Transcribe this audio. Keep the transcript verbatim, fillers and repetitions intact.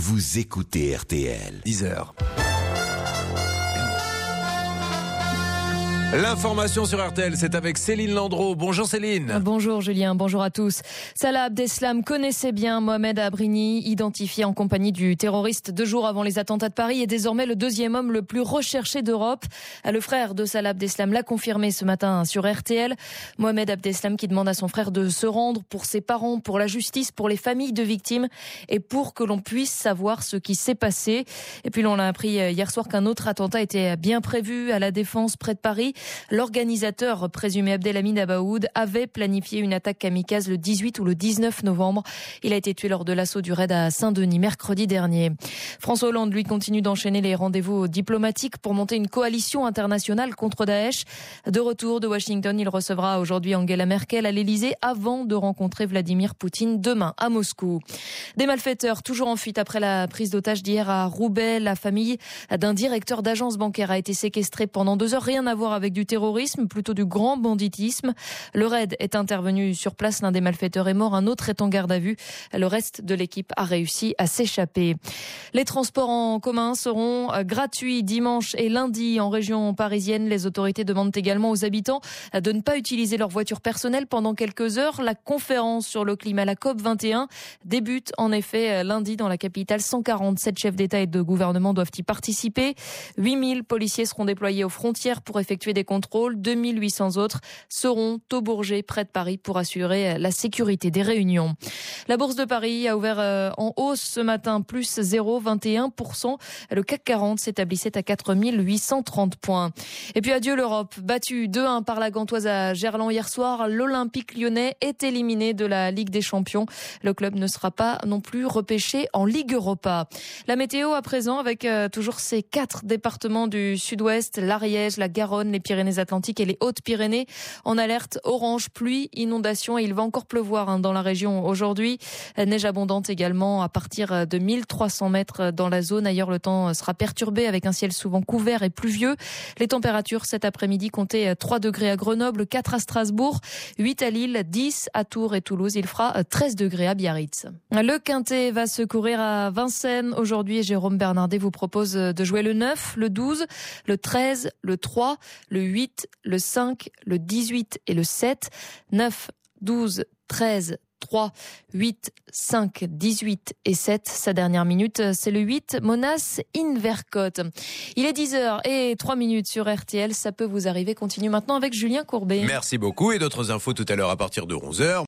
vous écoutez R T L. dix heures. L'information sur R T L, c'est avec Céline Landreau. Bonjour Céline. Bonjour Julien, bonjour à tous. Salah Abdeslam connaissait bien Mohamed Abrini, identifié en compagnie du terroriste deux jours avant les attentats de Paris, est désormais le deuxième homme le plus recherché d'Europe. Le frère de Salah Abdeslam l'a confirmé ce matin sur R T L. Mohamed Abdeslam qui demande à son frère de se rendre pour ses parents, pour la justice, pour les familles de victimes et pour que l'on puisse savoir ce qui s'est passé. Et puis l'on a appris hier soir qu'un autre attentat était bien prévu à la Défense près de Paris. L'organisateur présumé Abdelhamid Abaoud avait planifié une attaque kamikaze le dix-huit ou le dix-neuf novembre. Il a été tué lors de l'assaut du raid à Saint-Denis mercredi dernier. François Hollande, lui, continue d'enchaîner les rendez-vous diplomatiques pour monter une coalition internationale contre Daesh. De retour de Washington, il recevra aujourd'hui Angela Merkel à l'Elysée avant de rencontrer Vladimir Poutine demain à Moscou. Des malfaiteurs toujours en fuite après la prise d'otage d'hier à Roubaix. La famille d'un directeur d'agence bancaire a été séquestrée pendant deux heures. Rien à voir avec du terrorisme, plutôt du grand banditisme. Le raid est intervenu sur place. L'un des malfaiteurs est mort, un autre est en garde à vue. Le reste de l'équipe a réussi à s'échapper. Les transports en commun seront gratuits dimanche et lundi en région parisienne. Les autorités demandent également aux habitants de ne pas utiliser leur voiture personnelle pendant quelques heures. La conférence sur le climat, la C O P vingt et un, débute en effet lundi dans la capitale. cent quarante-sept chefs d'État et de gouvernement doivent y participer. huit mille policiers seront déployés aux frontières pour effectuer des contrôles. deux mille huit cents autres seront au Bourget, près de Paris, pour assurer la sécurité des réunions. La Bourse de Paris a ouvert en hausse ce matin, plus zéro virgule vingt et un pour cent. Le C A C quarante s'établissait à quatre mille huit cent trente points. Et puis adieu l'Europe. Battu deux un par la Gantoise à Gerland hier soir, l'Olympique lyonnais est éliminé de la Ligue des Champions. Le club ne sera pas non plus repêché en Ligue Europa. La météo à présent avec euh, toujours ces quatre départements du sud-ouest, l'Ariège, la Garonne, les Pyrénées-Atlantiques et les Hautes-Pyrénées en alerte orange, pluie, inondation, et il va encore pleuvoir hein, dans la région aujourd'hui. Neige abondante également à partir de mille trois cents mètres dans la zone. Ailleurs, le temps sera perturbé avec un ciel souvent couvert et pluvieux. Les températures cet après-midi comptaient trois degrés à Grenoble, quatre à Strasbourg, huit à Lille, dix à Tours et Toulouse. Il fera treize degrés à Biarritz. Le Quintet va se courir à Vincennes aujourd'hui et Jérôme Bernardet vous propose de jouer le neuf, le douze, le treize, le trois, le huit, le cinq, le dix-huit et le sept. neuf, douze, treize, trois, huit, cinq, dix-huit et sept. Sa dernière minute, c'est le huit, Monas Invercote. Il est dix heures et trois minutes sur R T L. Ça peut vous arriver. Continue maintenant avec Julien Courbet. Merci beaucoup et d'autres infos tout à l'heure à partir de onze heures.